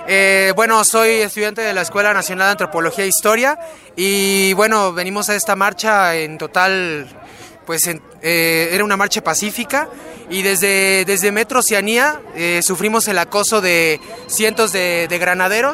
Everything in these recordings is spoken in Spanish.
Bueno, soy estudiante de la Escuela Nacional de Antropología e Historia y bueno, venimos a esta marcha en total, pues era una marcha pacífica y desde Metro Oceanía sufrimos el acoso de cientos de granaderos.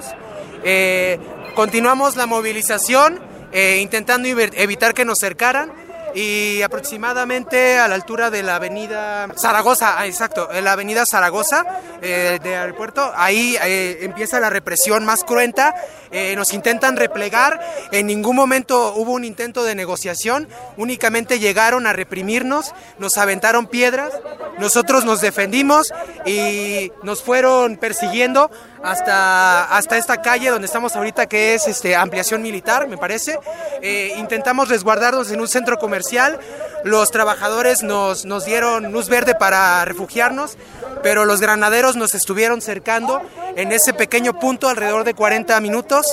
Continuamos la movilización intentando evitar que nos cercaran. Y aproximadamente a la altura de la avenida Zaragoza, la avenida Zaragoza de aeropuerto, ahí empieza la represión más cruenta. Nos intentan replegar, en ningún momento hubo un intento de negociación, únicamente llegaron a reprimirnos, nos aventaron piedras, nosotros nos defendimos y nos fueron persiguiendo hasta esta calle donde estamos ahorita, que es ampliación militar, me parece. Intentamos resguardarnos en un centro comercial, los trabajadores nos dieron luz verde para refugiarnos, pero los granaderos nos estuvieron cercando en ese pequeño punto alrededor de 40 minutos.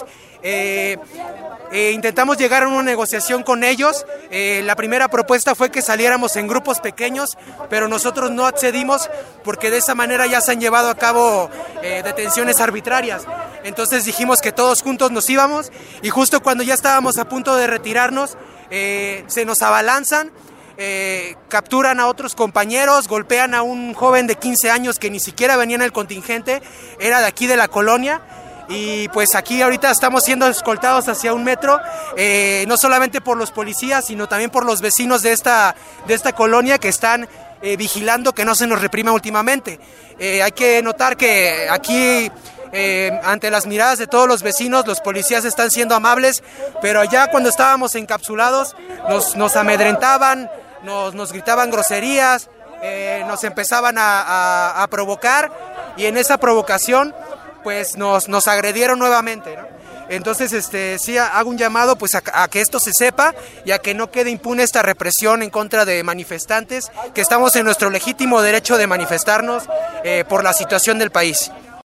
Intentamos llegar a una negociación con ellos. La primera propuesta fue que saliéramos en grupos pequeños, pero nosotros no accedimos porque de esa manera ya se han llevado a cabo detenciones arbitrarias. Entonces dijimos que todos juntos nos íbamos y justo cuando ya estábamos a punto de retirarnos, se nos abalanzan, capturan a otros compañeros, golpean a un joven de 15 años que ni siquiera venía en el contingente, era de aquí de la colonia. Y pues aquí ahorita estamos siendo escoltados hacia un metro, no solamente por los policías, sino también por los vecinos de esta colonia que están vigilando que no se nos reprima últimamente. Hay que notar que aquí, ante las miradas de todos los vecinos, los policías están siendo amables, pero allá cuando estábamos encapsulados nos amedrentaban, nos gritaban groserías, nos empezaban a provocar, y en esa provocación pues nos agredieron nuevamente, ¿no? Entonces sí hago un llamado pues a que esto se sepa y a que no quede impune esta represión en contra de manifestantes, que estamos en nuestro legítimo derecho de manifestarnos por la situación del país.